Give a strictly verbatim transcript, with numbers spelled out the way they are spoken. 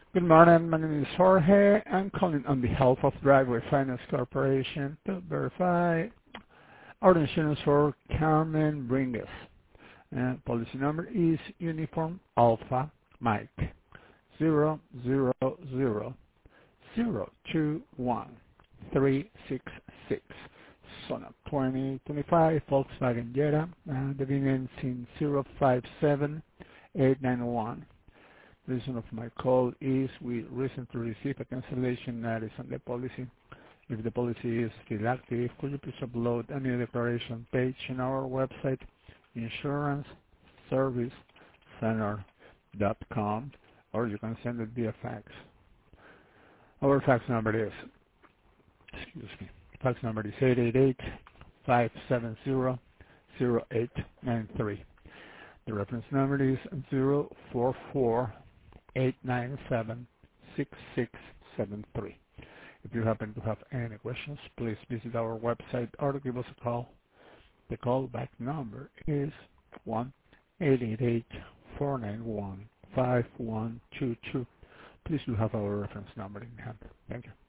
Good morning. My name is Jorge. I'm calling on behalf of Driveway Finance Corporation to verify our insurance for Carmen Bringas. Uh, policy number is Uniform Alpha Mike zero zero zero zero two one three six six. Son of twenty twenty-five Volkswagen Jetta. Uh, the V I N in zero five seven eight nine one. The reason of my call is we recently received a cancellation notice on the policy. If the policy is still active, could you please upload a new declaration page in our website, insurance service center dot com, or you can send it via fax. Our fax number is, excuse me, fax number is eight eight eight, five seven zero, zero eight nine three. The reference number is zero four four eight nine seven six six seven three. If you happen to have any questions, please visit our website or give us a call. The callback number is one eight eight eight, four nine one, five one two two. Please do have our reference number in hand. Thank you.